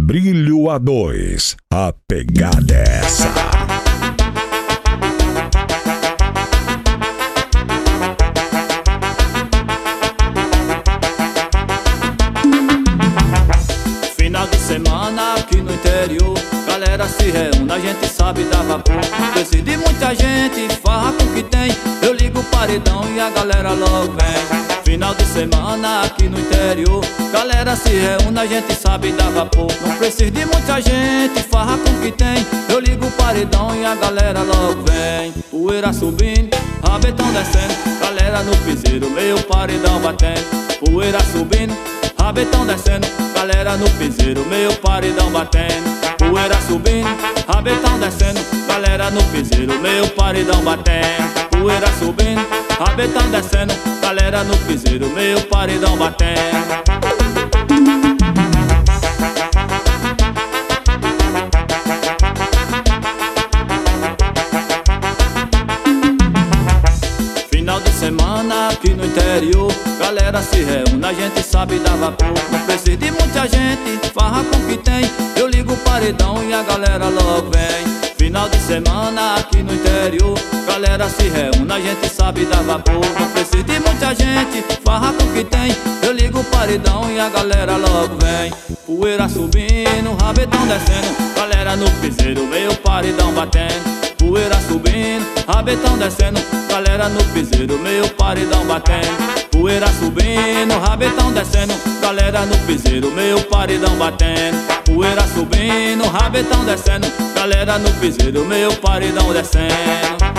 Brilho A2, a pegada é essa. Final de semana aqui no interior, galera se reúne, a gente sabe dar vapor. Precisa de muita gente, farra com o que tem, eu ligo o paredão e a galera logo vem. Final de semana aqui no interior, galera se reúne, a gente sabe dar vapor. Não precisa de muita gente, farra com o que tem, eu ligo o paredão e a galera logo vem. Poeira subindo, rabetão descendo, galera no piseiro, meio paredão batendo. Poeira subindo, rabetão descendo, galera no piseiro, meio paredão batendo. Poeira subindo, rabetão descendo, galera no piseiro, meio paredão batendo. Poeira subindo, rabetão descendo, galera no piseiro, meio paredão batendo. Final de semana aqui no interior, galera se reúne, a gente sabe dar vapor. Não precisa de muita gente, farra com o que tem, eu ligo o paredão e a galera logo vem. Final de semana aqui no interior, galera se reúne, a gente sabe dar vapor. Não precisa de muita gente, farra com o que tem, eu ligo o paredão e a galera logo vem. Poeira subindo, rabetão descendo, galera no piseiro, meio paredão batendo. Poeira subindo, rabetão descendo, galera no piseiro, meio paredão batendo. Poeira subindo, rabetão descendo, galera no piseiro, meio paredão batendo. Poeira subindo, rabetão descendo, galera no piseiro, meio paredão descendo.